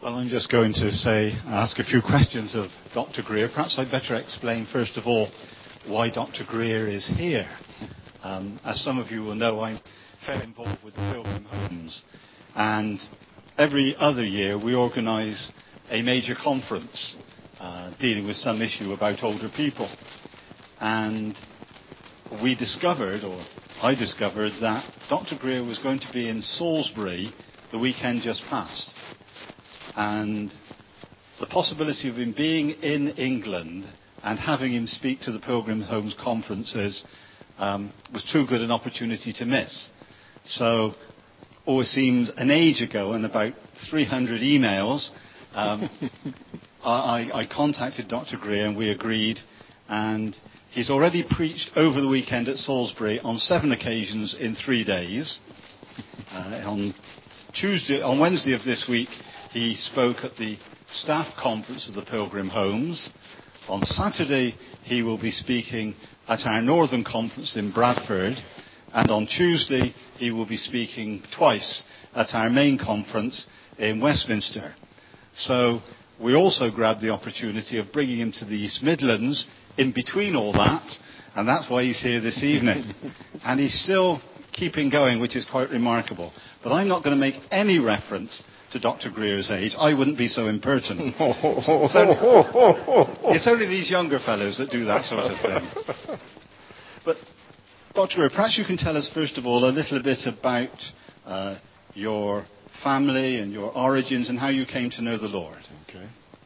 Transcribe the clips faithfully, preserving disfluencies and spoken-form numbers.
Well, I'm just going to say, ask a few questions of Doctor Greer. Perhaps I'd better explain, first of all, why Doctor Greer is here. Um, as some of you will know, I'm fairly involved with the Pilgrim Homes. And every other year we organise a major conference uh, dealing with some issue about older people. And we discovered, or I discovered, that Doctor Greer was going to be in Salisbury the weekend just past. And the possibility of him being in England and having him speak to the Pilgrim Homes conferences um, was too good an opportunity to miss. So, oh, it seems an age ago and about three hundred emails, um, I, I contacted Doctor Greer and we agreed, and he's already preached over the weekend at Salisbury on seven occasions in three days. Uh, on Tuesday, on Wednesday of this week, he spoke at the staff conference of the Pilgrim Homes. On Saturday, he will be speaking at our Northern Conference in Bradford. And on Tuesday, he will be speaking twice at our main conference in Westminster. So we also grabbed the opportunity of bringing him to the East Midlands in between all that. And that's why he's here this evening. And he's still keeping going, which is quite remarkable. But I'm not going to make any reference to Doctor Greer's age. I wouldn't be so impertinent. It's only, it's only these younger fellows that do that sort of thing. But, Doctor Greer, perhaps you can tell us, first of all, a little bit about uh, your family and your origins and how you came to know the Lord. Okay.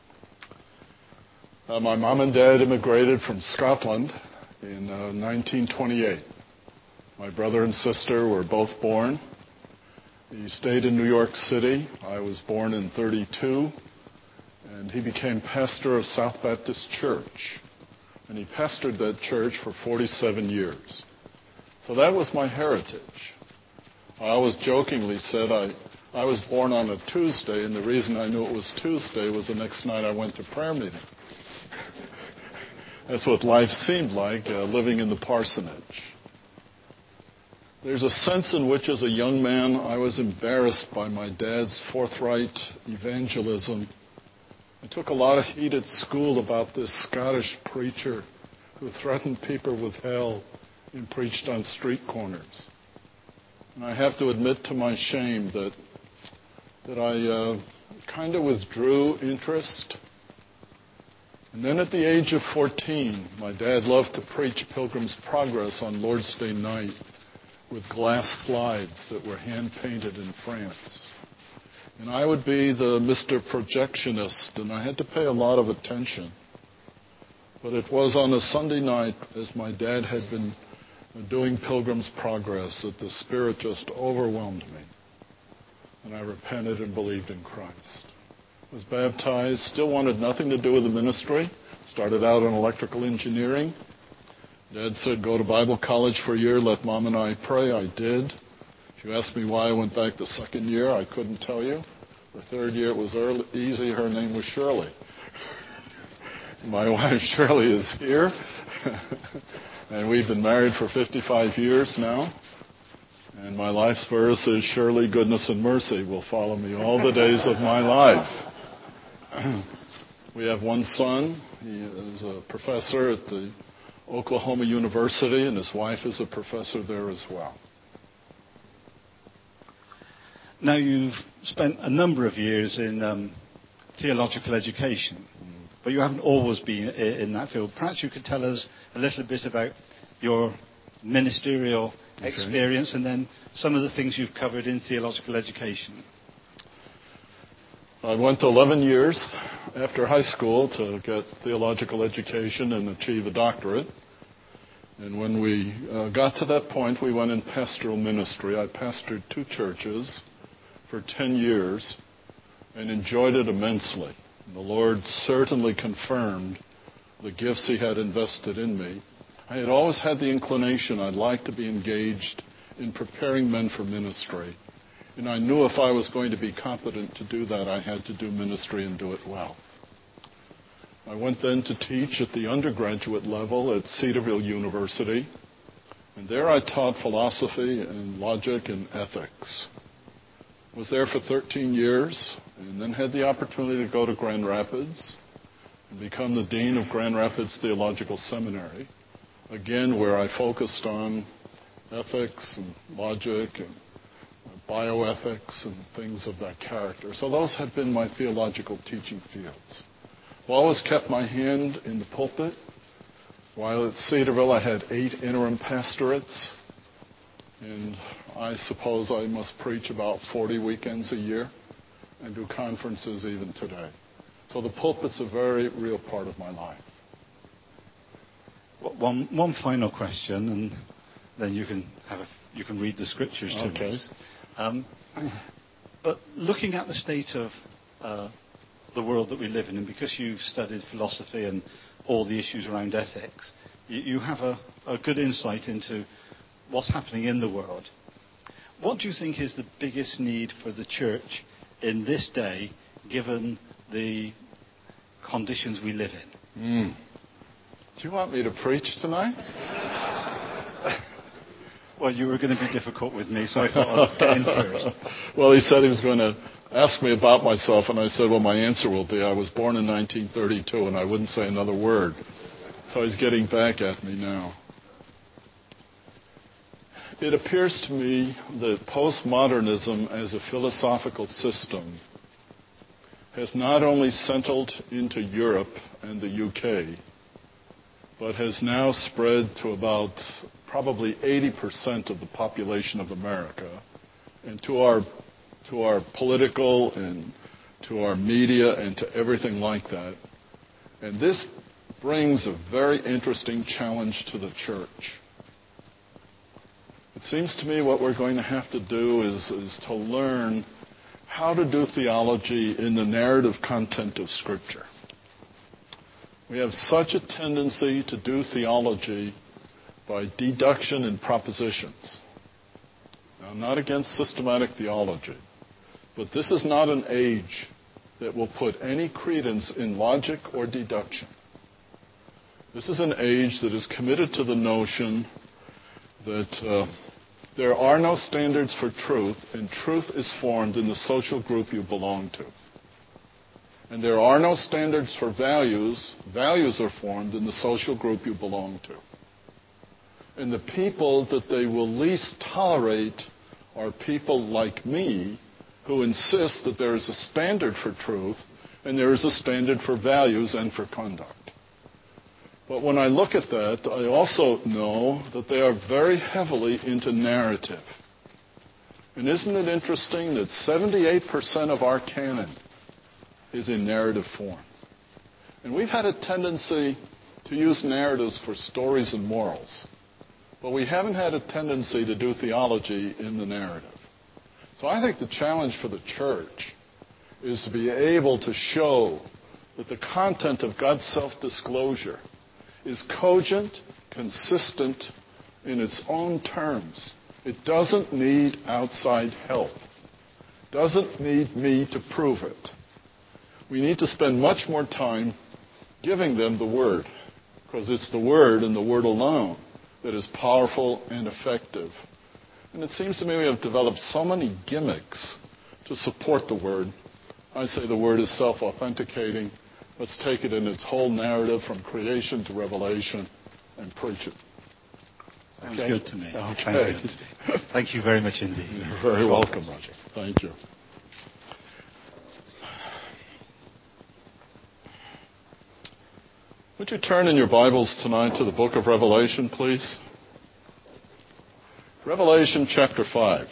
Uh, my mom and dad immigrated from Scotland in uh, nineteen twenty-eight. My brother and sister were both born. He stayed in New York City. I was born in thirty-two, and he became pastor of South Baptist Church. And he pastored that church for forty-seven years. So that was my heritage. I always jokingly said I, I was born on a Tuesday, and the reason I knew it was Tuesday was the next night I went to prayer meeting. That's what life seemed like, uh, living in the parsonage. There's a sense in which, as a young man, I was embarrassed by my dad's forthright evangelism. I took a lot of heat at school about this Scottish preacher who threatened people with hell and preached on street corners. And I have to admit to my shame that that I uh, kind of withdrew interest. And then at the age of fourteen, my dad loved to preach Pilgrim's Progress on Lord's Day night with glass slides that were hand-painted in France. And I would be the Mister Projectionist, and I had to pay a lot of attention. But it was on a Sunday night, as my dad had been doing Pilgrim's Progress, that the Spirit just overwhelmed me. And I repented and believed in Christ. Was baptized, still wanted nothing to do with the ministry. Started out in electrical engineering. Dad said, go to Bible college for a year, let Mom and I pray. I did. If you ask me why I went back the second year, I couldn't tell you. The third year it was early, easy. Her name was Shirley. My wife Shirley is here. And we've been married for fifty-five years now. And my life's verse is, surely goodness and mercy will follow me all the days of my life. We have one son. He is a professor at the Oklahoma University, and his wife is a professor there as well. Now, you've spent a number of years in um, theological education, but you haven't always been in that field. Perhaps you could tell us a little bit about your ministerial okay. experience and then some of the things you've covered in theological education. I went eleven years after high school to get theological education and achieve a doctorate. And when we uh, got to that point, we went in pastoral ministry. I pastored two churches for ten years and enjoyed it immensely. The Lord certainly confirmed the gifts He had invested in me. I had always had the inclination I'd like to be engaged in preparing men for ministry. And I knew if I was going to be competent to do that, I had to do ministry and do it well. I went then to teach at the undergraduate level at Cedarville University. And there I taught philosophy and logic and ethics. Was there for thirteen years, and then had the opportunity to go to Grand Rapids and become the Dean of Grand Rapids Theological Seminary, again where I focused on ethics and logic and bioethics and things of that character. So those have been my theological teaching fields. I've always kept my hand in the pulpit. While at Cedarville, I had eight interim pastorates, and I suppose I must preach about forty weekends a year and do conferences even today. So the pulpit's a very real part of my life. One, one final question, and then you can have a, you can read the scriptures to Okay. us. Um, but looking at the state of uh, the world that we live in, and because you've studied philosophy and all the issues around ethics, you, you have a, a good insight into what's happening in the world. What do you think is the biggest need for the church in this day, given the conditions we live in? Mm. Do you want me to preach tonight? Well, you were going to be difficult with me, so I thought I'd get in first. Well, he said he was going to ask me about myself, and I said, well, my answer will be I was born in nineteen thirty-two, and I wouldn't say another word. So he's getting back at me now. It appears to me that postmodernism as a philosophical system has not only settled into Europe and the U K, but has now spread to about probably eighty percent of the population of America, and to our to our political and to our media and to everything like that. And this brings a very interesting challenge to the church. It seems to me what we're going to have to do is, is to learn how to do theology in the narrative content of Scripture. We have such a tendency to do theology by deduction and propositions. Now, I'm not against systematic theology, but this is not an age that will put any credence in logic or deduction. This is an age that is committed to the notion that uh, there are no standards for truth, and truth is formed in the social group you belong to. And there are no standards for values. Values are formed in the social group you belong to. And the people that they will least tolerate are people like me who insist that there is a standard for truth and there is a standard for values and for conduct. But when I look at that, I also know that they are very heavily into narrative. And isn't it interesting that seventy-eight percent of our canon is in narrative form? And we've had a tendency to use narratives for stories and morals, but we haven't had a tendency to do theology in the narrative. So I think the challenge for the church is to be able to show that the content of God's self-disclosure is cogent, consistent in its own terms. It doesn't need outside help. It doesn't need me to prove it. We need to spend much more time giving them the Word, because it's the Word and the Word alone that is powerful and effective. And it seems to me we have developed so many gimmicks to support the Word. I say the Word is self-authenticating. Let's take it in its whole narrative from creation to Revelation and preach it. Sounds Okay? good to me. Okay. Sounds good to me. Thank you very much indeed. You're very welcome, Roger. Thank you. Would you turn in your Bibles tonight to the book of Revelation, please? Revelation chapter five.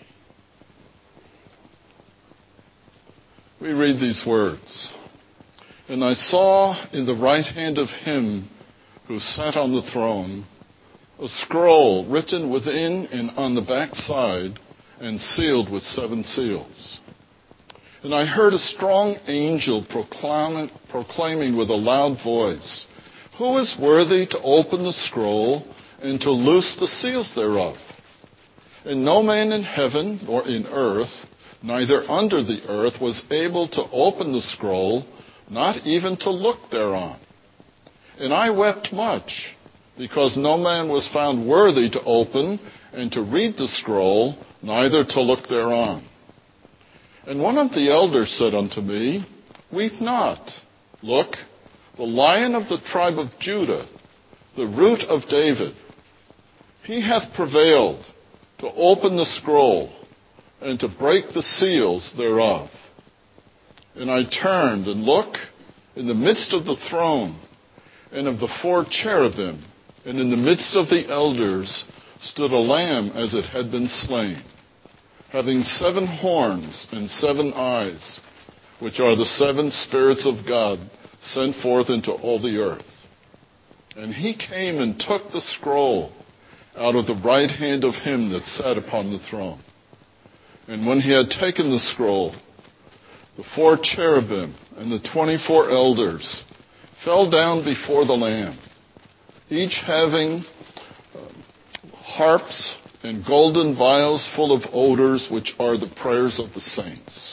We read these words. And I saw in the right hand of him who sat on the throne a scroll written within and on the back side and sealed with seven seals. And I heard a strong angel proclaim, proclaiming with a loud voice, "Who is worthy to open the scroll and to loose the seals thereof?" And no man in heaven or in earth, neither under the earth, was able to open the scroll, not even to look thereon. And I wept much, because no man was found worthy to open and to read the scroll, neither to look thereon. And one of the elders said unto me, Weep not. Look, the Lion of the tribe of Judah, the Root of David, he hath prevailed to open the scroll and to break the seals thereof. And I turned, and look, in the midst of the throne and of the four cherubim, and in the midst of the elders, stood a lamb as it had been slain, having seven horns and seven eyes, which are the seven spirits of God sent forth into all the earth. And he came and took the scroll out of the right hand of him that sat upon the throne. And when he had taken the scroll, the four cherubim and the twenty-four elders fell down before the Lamb, each having uh, harps and golden vials full of odors, which are the prayers of the saints.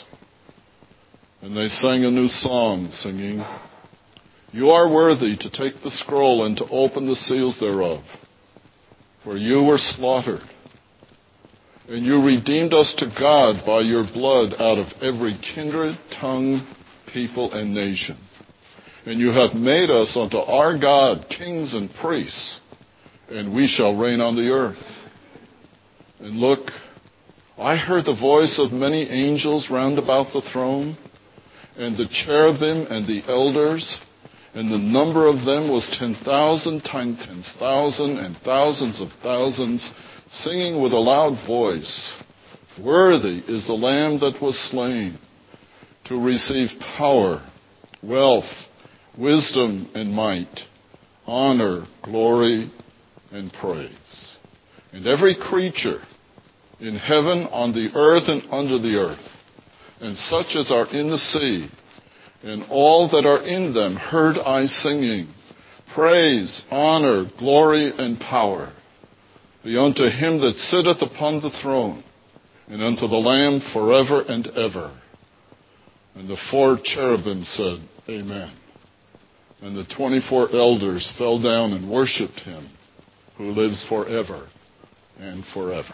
And they sang a new song, singing, You are worthy to take the scroll and to open the seals thereof, for you were slaughtered, and you redeemed us to God by your blood out of every kindred, tongue, people, and nation. And you have made us unto our God kings and priests, and we shall reign on the earth. And look, I heard the voice of many angels round about the throne, and the cherubim and the elders, and the number of them was ten thousand times ten thousand and thousands of thousands, singing with a loud voice, Worthy is the Lamb that was slain, to receive power, wealth, wisdom, and might, honor, glory, and praise. And every creature in heaven, on the earth, and under the earth, and such as are in the sea, and all that are in them, heard I singing, Praise, honor, glory, and power be unto him that sitteth upon the throne, and unto the Lamb forever and ever. And the four cherubim said, Amen. And the twenty-four elders fell down and worshipped him who lives forever and forever.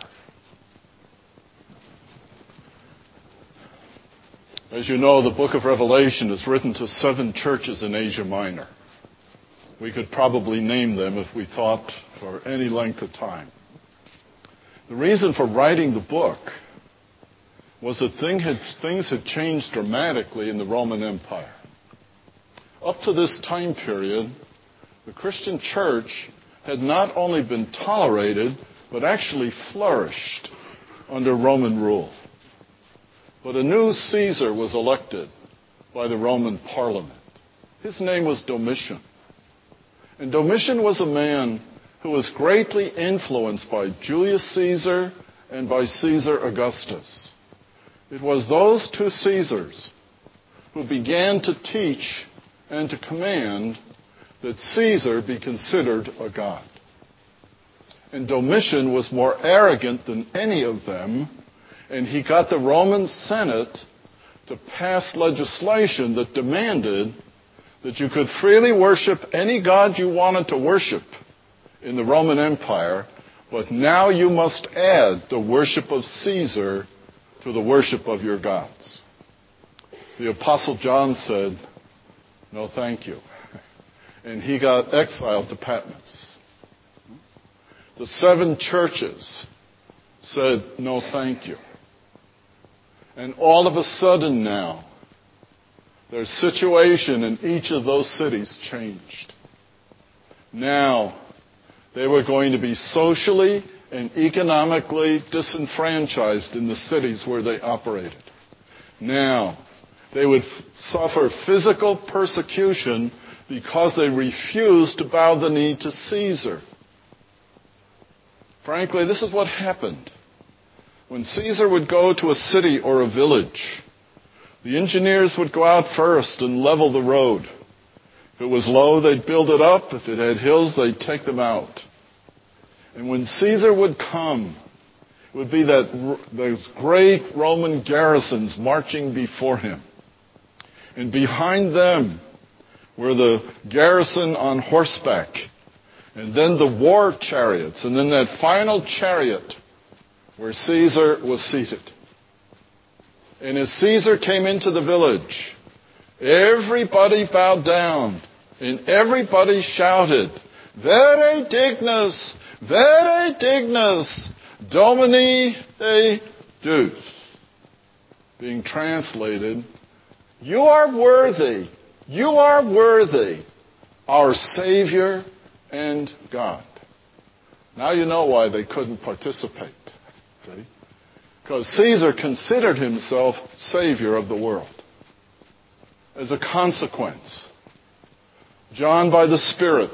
As you know, the book of Revelation is written to seven churches in Asia Minor. We could probably name them if we thought for any length of time. The reason for writing the book was that thing had, things had changed dramatically in the Roman Empire. Up to this time period, the Christian church had not only been tolerated, but actually flourished under Roman rule. But a new Caesar was elected by the Roman Parliament. His name was Domitian. And Domitian was a man who was greatly influenced by Julius Caesar and by Caesar Augustus. It was those two Caesars who began to teach and to command that Caesar be considered a god. And Domitian was more arrogant than any of them, and he got the Roman Senate to pass legislation that demanded that you could freely worship any god you wanted to worship in the Roman Empire, but now you must add the worship of Caesar to the worship of your gods. The Apostle John said, no, thank you. And he got exiled to Patmos. The seven churches said, no, thank you. And all of a sudden now, their situation in each of those cities changed. Now, they were going to be socially and economically disenfranchised in the cities where they operated. Now, they would f- suffer physical persecution because they refused to bow the knee to Caesar. Frankly, this is what happened. When Caesar would go to a city or a village, the engineers would go out first and level the road. If it was low, they'd build it up. If it had hills, they'd take them out. And when Caesar would come, it would be that those great Roman garrisons marching before him. And behind them were the garrison on horseback, and then the war chariots, and then that final chariot where Caesar was seated. And as Caesar came into the village, everybody bowed down and everybody shouted, Vere dignus, vere dignus, Domini Deus. Being translated, you are worthy, you are worthy, our Savior and God. Now you know why they couldn't participate. See? Because Caesar considered himself Savior of the world. As a consequence, John, by the Spirit,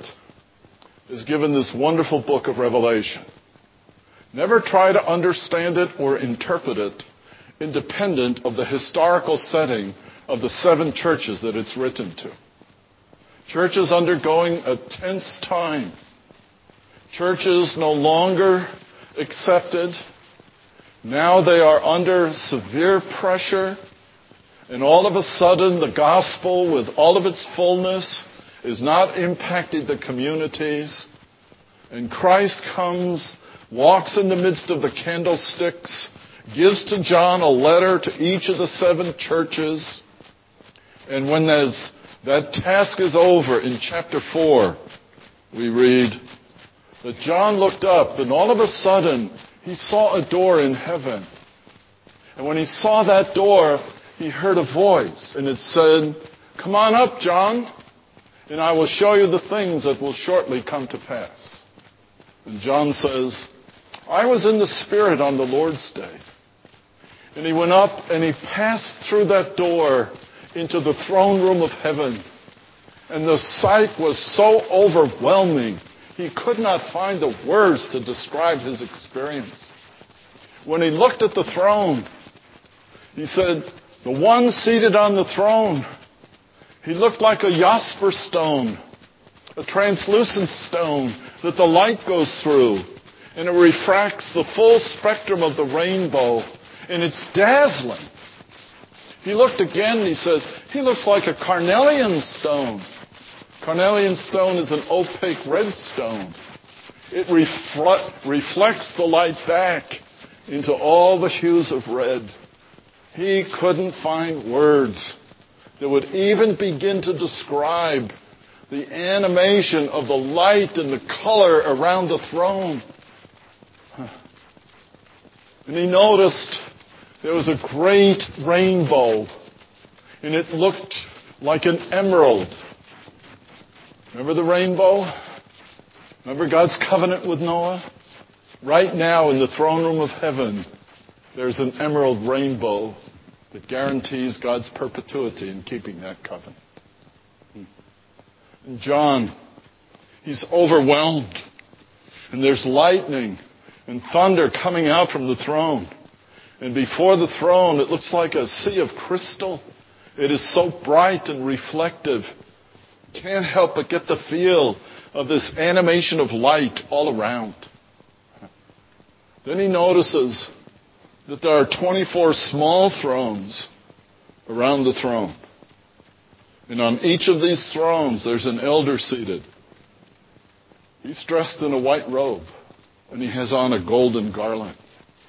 is given this wonderful book of Revelation. Never try to understand it or interpret it independent of the historical setting of the seven churches that it's written to. Churches undergoing a tense time. Churches no longer accepted. Now they are under severe pressure. And all of a sudden, the gospel, with all of its fullness, is not impacting the communities. And Christ comes, walks in the midst of the candlesticks, gives to John a letter to each of the seven churches. And when that task is over, in chapter four, we read that John looked up, and all of a sudden, he saw a door in heaven. And when he saw that door, he heard a voice, and it said, come on up, John, and I will show you the things that will shortly come to pass. And John says, I was in the Spirit on the Lord's day. And he went up and he passed through that door into the throne room of heaven. And the sight was so overwhelming, he could not find the words to describe his experience. When he looked at the throne, he said, the one seated on the throne, he looked like a jasper stone, a translucent stone that the light goes through, and it refracts the full spectrum of the rainbow, and it's dazzling. He looked again, and he says, he looks like a carnelian stone. Carnelian stone is an opaque red stone. It refle- reflects the light back into all the hues of red. He couldn't find words that would even begin to describe the animation of the light and the color around the throne. And he noticed there was a great rainbow, and it looked like an emerald. Remember the rainbow? Remember God's covenant with Noah? Right now in the throne room of heaven, there's an emerald rainbow that guarantees God's perpetuity in keeping that covenant. And John, he's overwhelmed. And there's lightning and thunder coming out from the throne. And before the throne, it looks like a sea of crystal. It is so bright and reflective. Can't help but get the feel of this animation of light all around. Then he notices that there are twenty-four small thrones around the throne. And on each of these thrones, there's an elder seated. He's dressed in a white robe, and he has on a golden garland.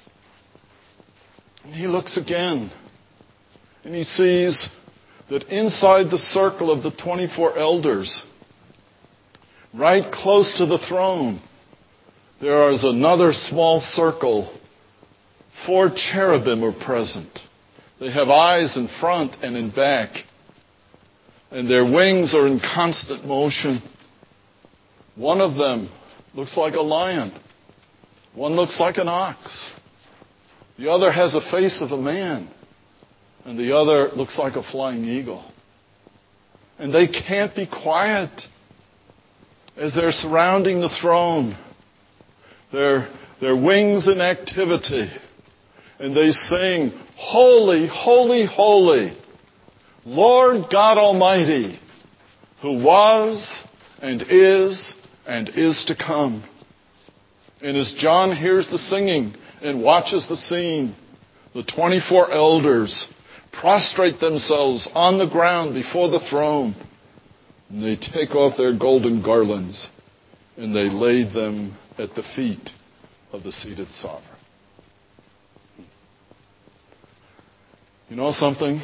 And he looks again, and he sees that inside the circle of the twenty-four elders, right close to the throne, there is another small circle. Four cherubim are present. They have eyes in front and in back. And their wings are in constant motion. One of them looks like a lion. One looks like an ox. The other has a face of a man. And the other looks like a flying eagle. And they can't be quiet as they're surrounding the throne. Their, their wings in activity. And they sing, holy, holy, holy, Lord God Almighty, who was and is and is to come. And as John hears the singing and watches the scene, the twenty-four elders prostrate themselves on the ground before the throne. And they take off their golden garlands and they lay them at the feet of the seated sovereign. You know something?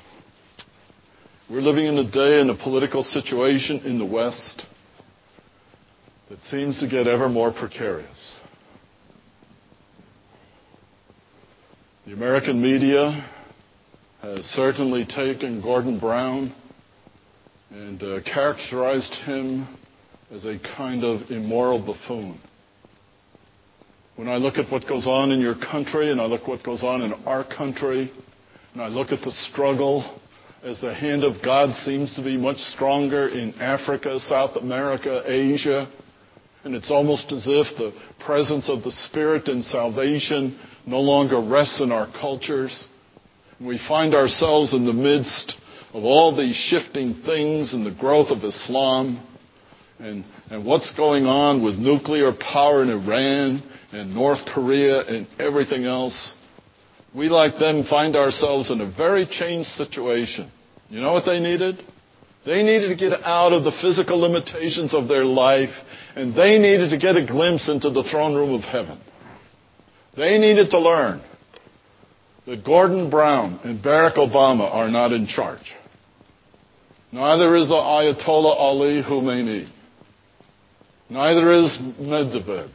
We're living in a day in a political situation in the West that seems to get ever more precarious. The American media has certainly taken Gordon Brown and uh, characterized him as a kind of immoral buffoon. When I look at what goes on in your country and I look at what goes on in our country, and I look at the struggle as the hand of God seems to be much stronger in Africa, South America, Asia, and it's almost as if the presence of the Spirit in salvation no longer rests in our cultures. We find ourselves in the midst of all these shifting things and the growth of Islam and, and what's going on with nuclear power in Iran and North Korea and everything else. We, like them, find ourselves in a very changed situation. You know what they needed? They needed to get out of the physical limitations of their life, and they needed to get a glimpse into the throne room of heaven. They needed to learn that Gordon Brown and Barack Obama are not in charge. Neither is the Ayatollah Ali Khamenei. Neither is Medvedev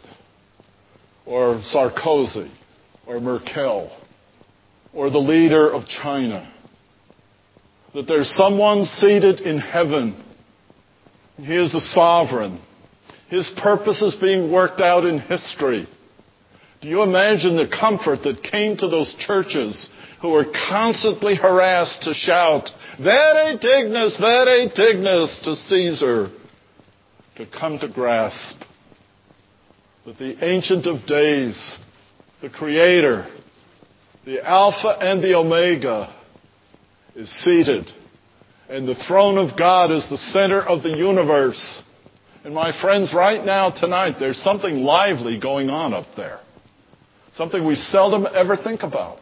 or Sarkozy or Merkel or the leader of China. That there's someone seated in heaven. He is the sovereign. His purpose is being worked out in history. Do you imagine the comfort that came to those churches who were constantly harassed to shout, "Vere dignus, vere dignus," to Caesar, to come to grasp that the Ancient of Days, the Creator, the Alpha and the Omega, is seated, and the throne of God is the center of the universe. And my friends, right now, tonight, there's something lively going on up there. Something we seldom ever think about.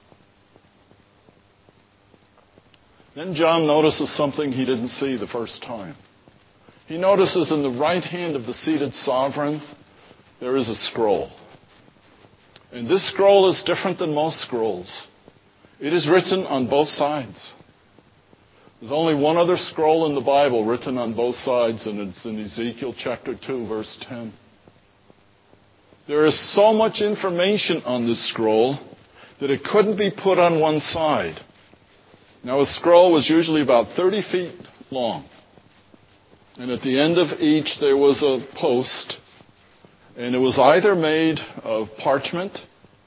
Then John notices something he didn't see the first time. He notices in the right hand of the seated sovereign, there is a scroll. And this scroll is different than most scrolls. It is written on both sides. There's only one other scroll in the Bible written on both sides, and it's in Ezekiel chapter two, verse ten. There is so much information on this scroll that it couldn't be put on one side. Now, a scroll was usually about thirty feet long. And at the end of each, there was a post. And it was either made of parchment,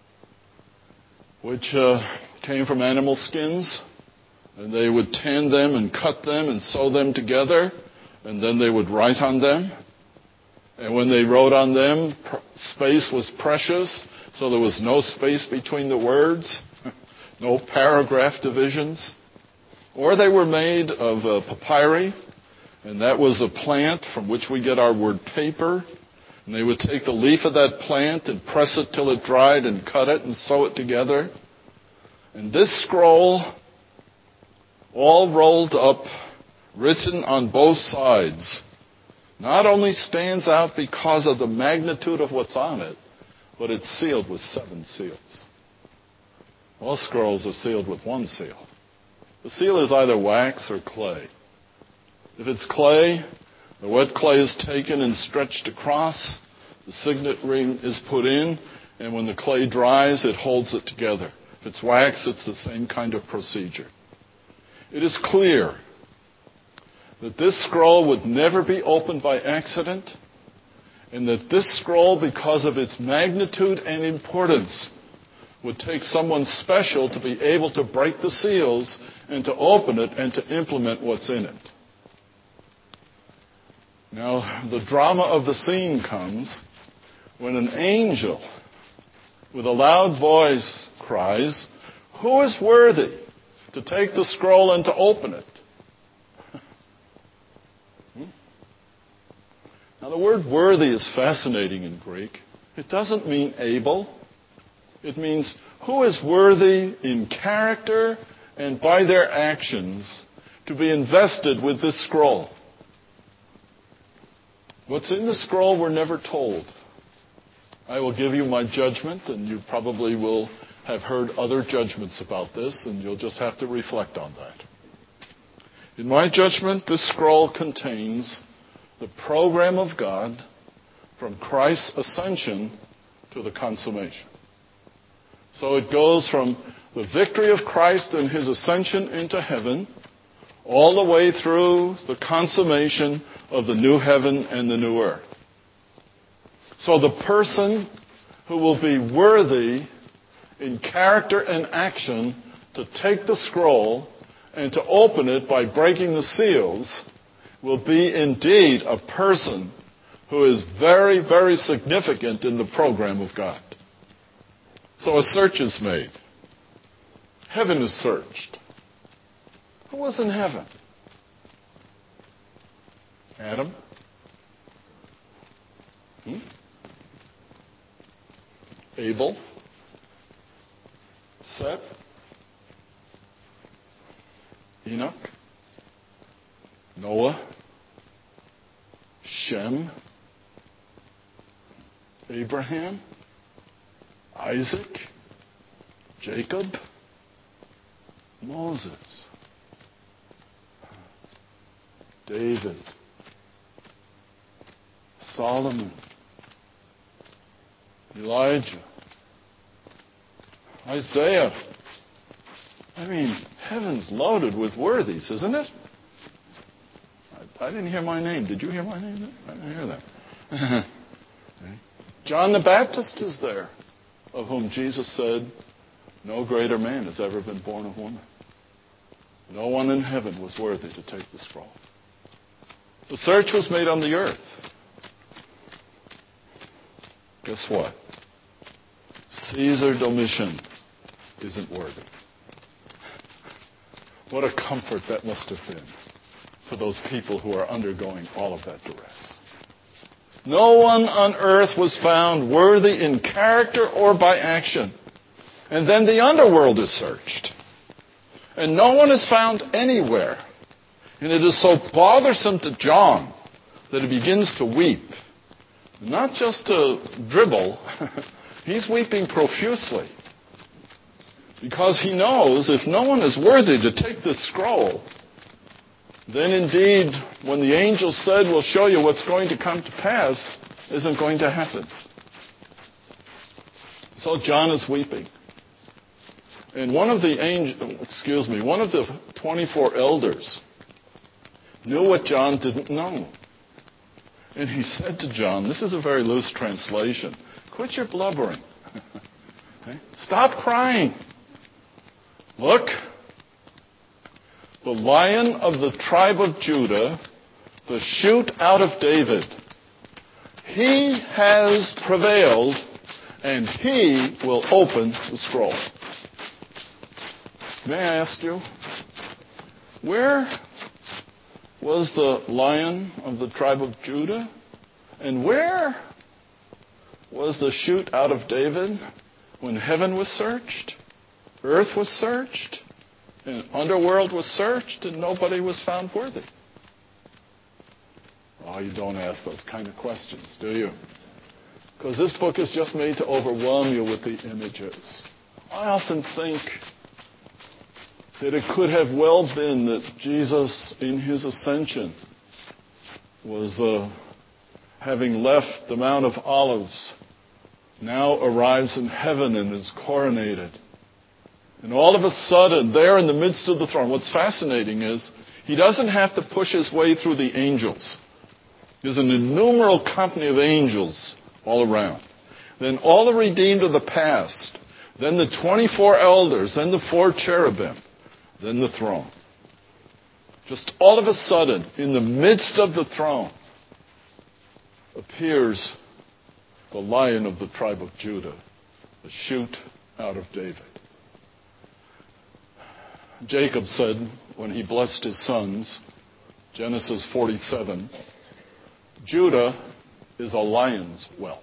which uh, came from animal skins, and they would tan them and cut them and sew them together, and then they would write on them. And when they wrote on them, space was precious, so there was no space between the words, no paragraph divisions. Or they were made of uh, papyri, and that was a plant from which we get our word paper. And they would take the leaf of that plant and press it till it dried and cut it and sew it together. And this scroll, all rolled up, written on both sides, not only stands out because of the magnitude of what's on it, but it's sealed with seven seals. Most scrolls are sealed with one seal. The seal is either wax or clay. If it's clay, the wet clay is taken and stretched across, the signet ring is put in, and when the clay dries, it holds it together. If it's wax, it's the same kind of procedure. It is clear that this scroll would never be opened by accident, and that this scroll, because of its magnitude and importance, would take someone special to be able to break the seals and to open it and to implement what's in it. Now, the drama of the scene comes when an angel with a loud voice cries, "Who is worthy to take the scroll and to open it?" Now, the word worthy is fascinating in Greek. It doesn't mean able. It means who is worthy in character and by their actions to be invested with this scroll. What's in the scroll we're never told. I will give you my judgment, and you probably will have heard other judgments about this, and you'll just have to reflect on that. In my judgment, this scroll contains the program of God from Christ's ascension to the consummation. So it goes from the victory of Christ and his ascension into heaven all the way through the consummation of the new heaven and the new earth. So the person who will be worthy in character and action to take the scroll and to open it by breaking the seals will be indeed a person who is very, very significant in the program of God. So a search is made. Heaven is searched. Who was in heaven? Adam? Hmm? Abel? Seth? Enoch? Noah? Shem? Abraham? Isaac? Jacob? Moses? David? Solomon? Elijah? Isaiah? I mean, heaven's loaded with worthies, isn't it? I, I didn't hear my name. Did you hear my name? I didn't hear that. John the Baptist is there, of whom Jesus said, no greater man has ever been born of woman. No one in heaven was worthy to take the scroll. The search was made on the earth. Guess what? Caesar Domitian isn't worthy. What a comfort that must have been for those people who are undergoing all of that duress. No one on earth was found worthy in character or by action. And then the underworld is searched. And no one is found anywhere. And it is so bothersome to John that he begins to weep. Not just to dribble. He's weeping profusely. Because he knows if no one is worthy to take this scroll, then indeed, when the angel said, we'll show you what's going to come to pass, isn't going to happen. So John is weeping. And one of the angel, excuse me, one of the twenty-four elders knew what John didn't know. And he said to John, this is a very loose translation, quit your blubbering. Okay? Stop crying. Look, the Lion of the tribe of Judah, the shoot out of David, he has prevailed, and he will open the scroll. May I ask you, where was the Lion of the tribe of Judah? And where was the shoot out of David when heaven was searched, earth was searched, and underworld was searched, and nobody was found worthy? Oh, you don't ask those kind of questions, do you? Because this book is just made to overwhelm you with the images. I often think that it could have well been that Jesus, in his ascension, was uh, having left the Mount of Olives, now arrives in heaven and is coronated. And all of a sudden, there in the midst of the throne, what's fascinating is he doesn't have to push his way through the angels. There's an innumerable company of angels all around. Then all the redeemed of the past. Then the twenty-four elders. Then the four cherubim. Then the throne. Just all of a sudden, in the midst of the throne, appears the Lion of the tribe of Judah, the shoot out of David. Jacob said, when he blessed his sons, Genesis forty-seven, Judah is a lion's whelp.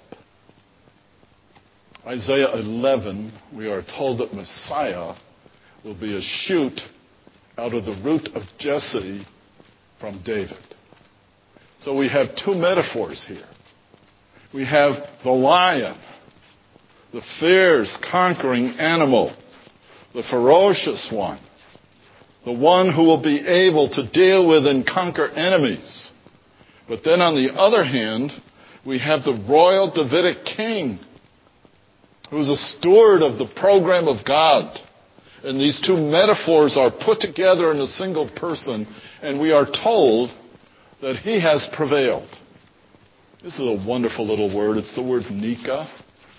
Isaiah eleven, we are told that Messiah will be a shoot out of the root of Jesse from David. So we have two metaphors here. We have the lion, the fierce, conquering animal, the ferocious one, the one who will be able to deal with and conquer enemies. But then on the other hand, we have the royal Davidic king, who's a steward of the program of God. And these two metaphors are put together in a single person, and we are told that he has prevailed. This is a wonderful little word. It's the word Nika.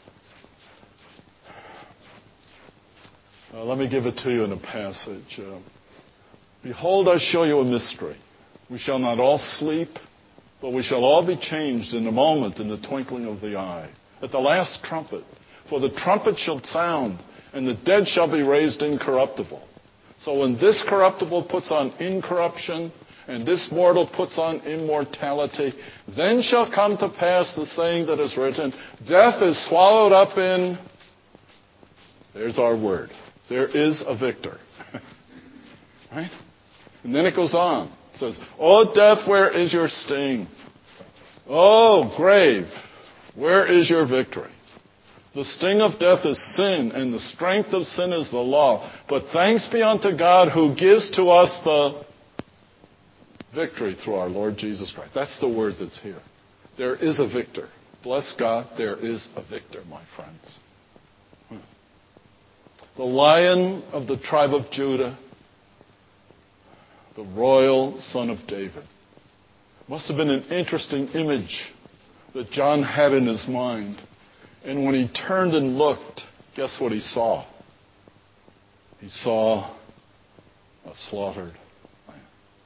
Uh, let me give it to you in a passage. Uh, Behold, I show you a mystery. We shall not all sleep, but we shall all be changed in a moment, in the twinkling of the eye. At the last trumpet, for the trumpet shall sound, and the dead shall be raised incorruptible. So when this corruptible puts on incorruption, and this mortal puts on immortality, then shall come to pass the saying that is written, death is swallowed up in... There's our word. There is a victor. Right? And then it goes on. It says, O death, where is your sting? O grave, where is your victory? The sting of death is sin, and the strength of sin is the law. But thanks be unto God who gives to us the victory through our Lord Jesus Christ. That's the word that's here. There is a victor. Bless God, there is a victor, my friends. The Lion of the tribe of Judah, the royal son of David. Must have been an interesting image that John had in his mind. And when he turned and looked, guess what he saw? He saw a slaughtered lamb.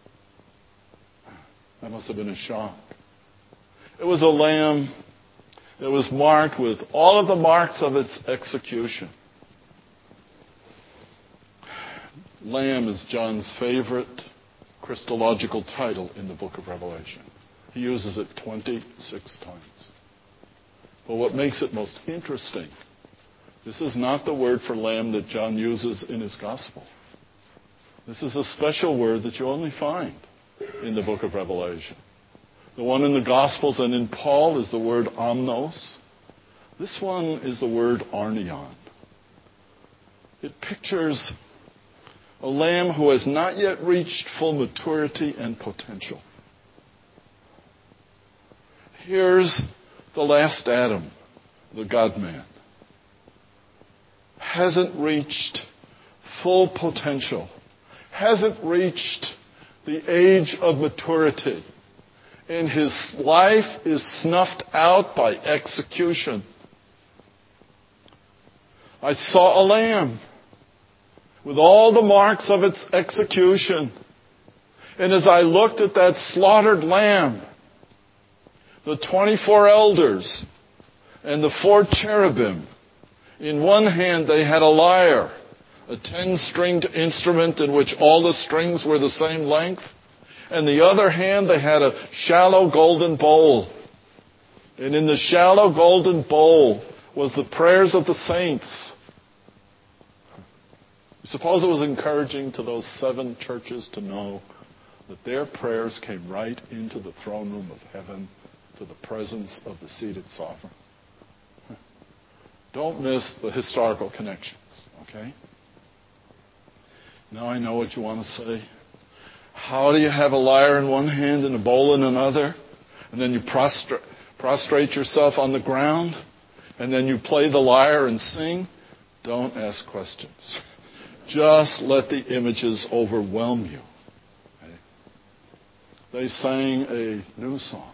That must have been a shock. It was a lamb that was marked with all of the marks of its execution. Lamb is John's favorite Christological title in the book of Revelation. He uses it twenty-six times. But what makes it most interesting, this is not the word for lamb that John uses in his gospel. This is a special word that you only find in the book of Revelation. The one in the Gospels and in Paul is the word omnos. This one is the word arnion. It pictures a lamb who has not yet reached full maturity and potential. Here's the last Adam, the God-man. Hasn't reached full potential. Hasn't reached the age of maturity. And his life is snuffed out by execution. I saw a lamb with all the marks of its execution. And as I looked at that slaughtered lamb, the twenty-four elders and the four cherubim, in one hand they had a lyre, a ten-stringed instrument in which all the strings were the same length. And the other hand they had a shallow golden bowl. And in the shallow golden bowl was the prayers of the saints. Suppose it was encouraging to those seven churches to know that their prayers came right into the throne room of heaven, to the presence of the seated sovereign. Don't miss the historical connections, okay? Now I know what you want to say. How do you have a lyre in one hand and a bowl in another? And then you prostrate, prostrate yourself on the ground? And then you play the lyre and sing? Don't ask questions. Just let the images overwhelm you. Okay? They sang a new song.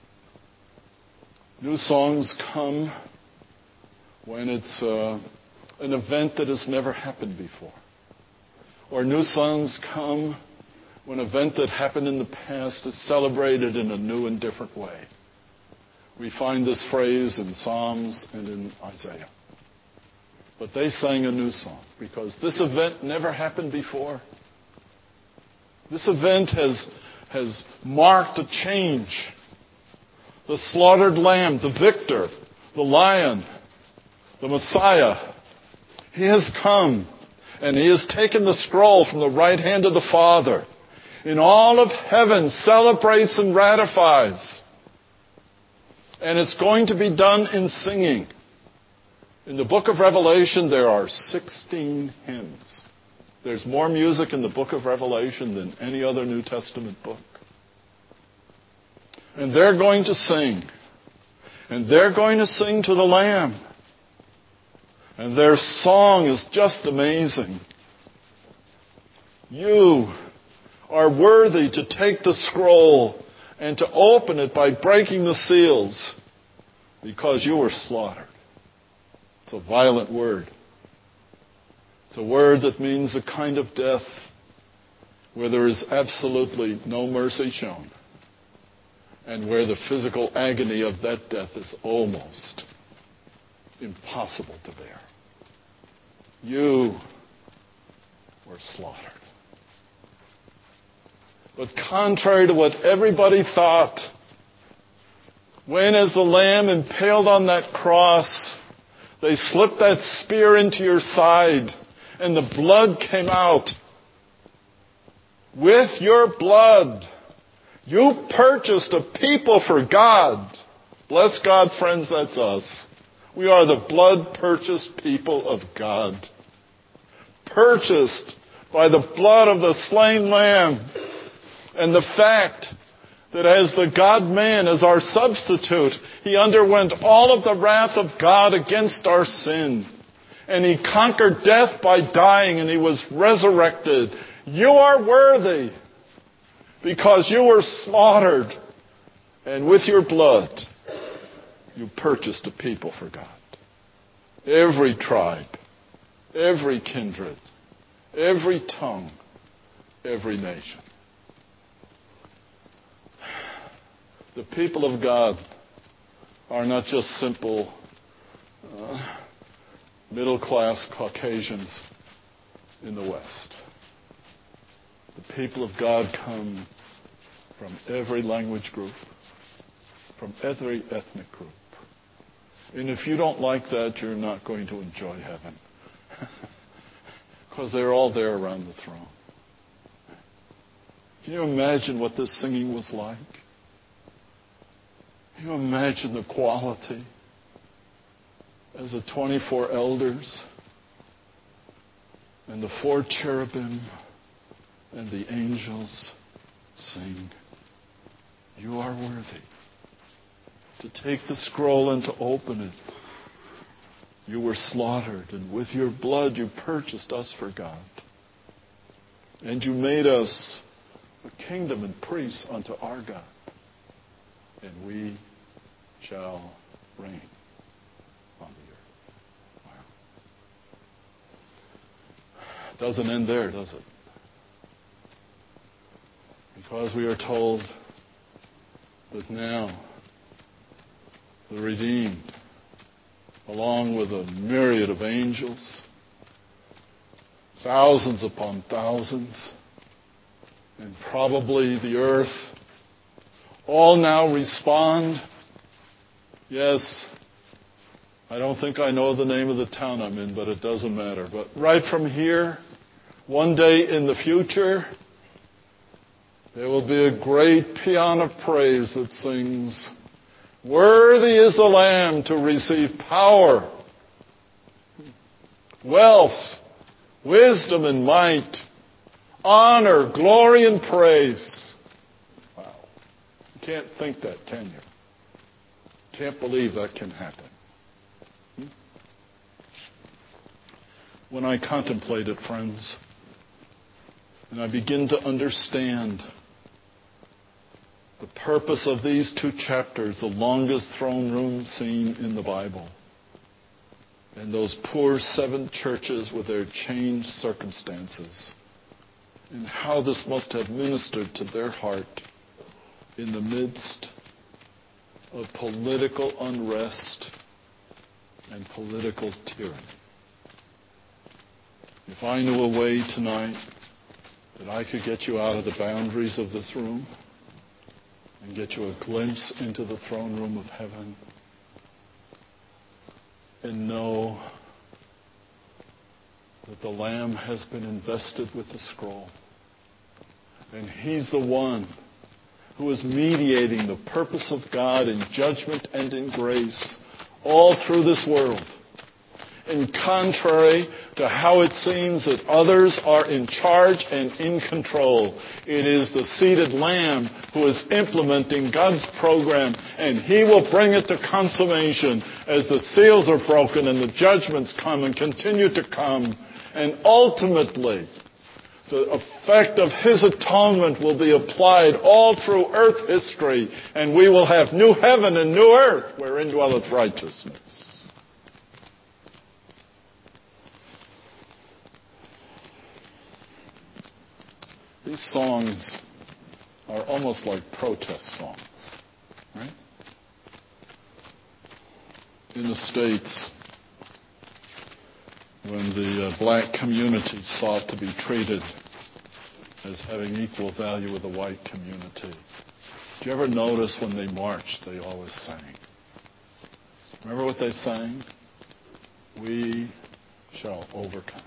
New songs come when it's uh, an event that has never happened before. Or new songs come when an event that happened in the past is celebrated in a new and different way. We find this phrase in Psalms and in Isaiah. But they sang a new song because this event never happened before. This event has, has marked a change. The slaughtered lamb, the victor, the lion, the Messiah, he has come and he has taken the scroll from the right hand of the Father. And all of heaven celebrates and ratifies. And it's going to be done in singing. In the book of Revelation, there are sixteen hymns. There's more music in the book of Revelation than any other New Testament book. And they're going to sing. And they're going to sing to the Lamb. And their song is just amazing. You are worthy to take the scroll and to open it by breaking the seals, because you were slaughtered. It's a violent word. It's a word that means the kind of death where there is absolutely no mercy shown, and where the physical agony of that death is almost impossible to bear. You were slaughtered. But contrary to what everybody thought, when as the Lamb impaled on that cross, they slipped that spear into your side and the blood came out, with your blood, you purchased a people for God. Bless God, friends, that's us. We are the blood-purchased people of God. Purchased by the blood of the slain Lamb. And the fact that as the God-man, as our substitute, He underwent all of the wrath of God against our sin. And He conquered death by dying, and He was resurrected. You are worthy because you were slaughtered. And with your blood, you purchased a people for God. Every tribe, every kindred, every tongue, every nation. The people of God are not just simple uh, middle-class Caucasians in the West. The people of God come from every language group, from every ethnic group. And if you don't like that, you're not going to enjoy heaven. Because they're all there around the throne. Can you imagine what this singing was like? Can you imagine the quality as the twenty-four elders and the four cherubim and the angels sing, you are worthy to take the scroll and to open it. You were slaughtered, and with your blood you purchased us for God. And you made us a kingdom and priests unto our God. And we shall reign on the earth. Wow. Doesn't end there, does it? Because we are told that now the redeemed, along with a myriad of angels, thousands upon thousands, and probably the earth, all now respond. Yes, I don't think I know the name of the town I'm in, but it doesn't matter. But right from here, one day in the future, there will be a great paean of praise that sings, worthy is the Lamb to receive power, wealth, wisdom and might, honor, glory and praise. Wow. You can't think that, can you? Can't believe that can happen. Hmm? When I contemplate it, friends, and I begin to understand the purpose of these two chapters, the longest throne room scene in the Bible, and those poor seven churches with their changed circumstances, and how this must have ministered to their heart in the midst of political unrest and political tyranny. If I knew a way tonight that I could get you out of the boundaries of this room and get you a glimpse into the throne room of heaven and know that the Lamb has been invested with the scroll, and He's the one who is mediating the purpose of God in judgment and in grace all through this world. in contrary to how it seems that others are in charge and in control. It is the seated Lamb who is implementing God's program, and He will bring it to consummation as the seals are broken and the judgments come and continue to come. And ultimately, the effect of His atonement will be applied all through earth history, and we will have new heaven and new earth wherein dwelleth righteousness. These songs are almost like protest songs, right? In the States, when the uh, black community sought to be treated as having equal value with the white community, did you ever notice when they marched, they always sang? Remember what they sang? We shall overcome.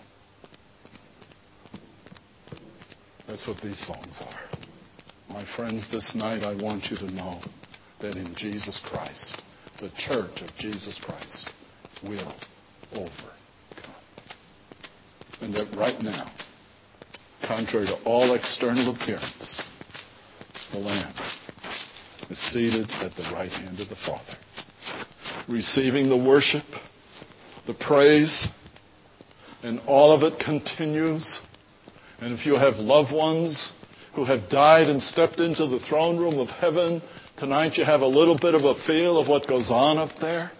That's what these songs are. My friends, this night I want you to know that in Jesus Christ, the church of Jesus Christ will overcome. And that right now, contrary to all external appearance, the Lamb is seated at the right hand of the Father, receiving the worship, the praise, and all of it continues. And if you have loved ones who have died and stepped into the throne room of heaven, tonight you have a little bit of a feel of what goes on up there.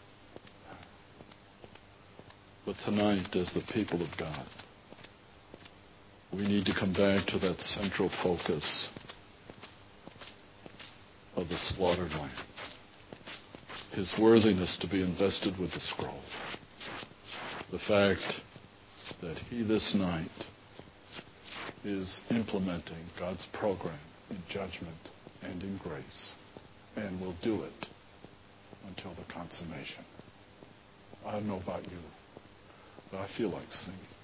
But tonight, as the people of God, we need to come back to that central focus of the slaughtered Lamb. His worthiness to be invested with the scroll. The fact that He this night is implementing God's program in judgment and in grace, and will do it until the consummation. I don't know about you, but I feel like singing.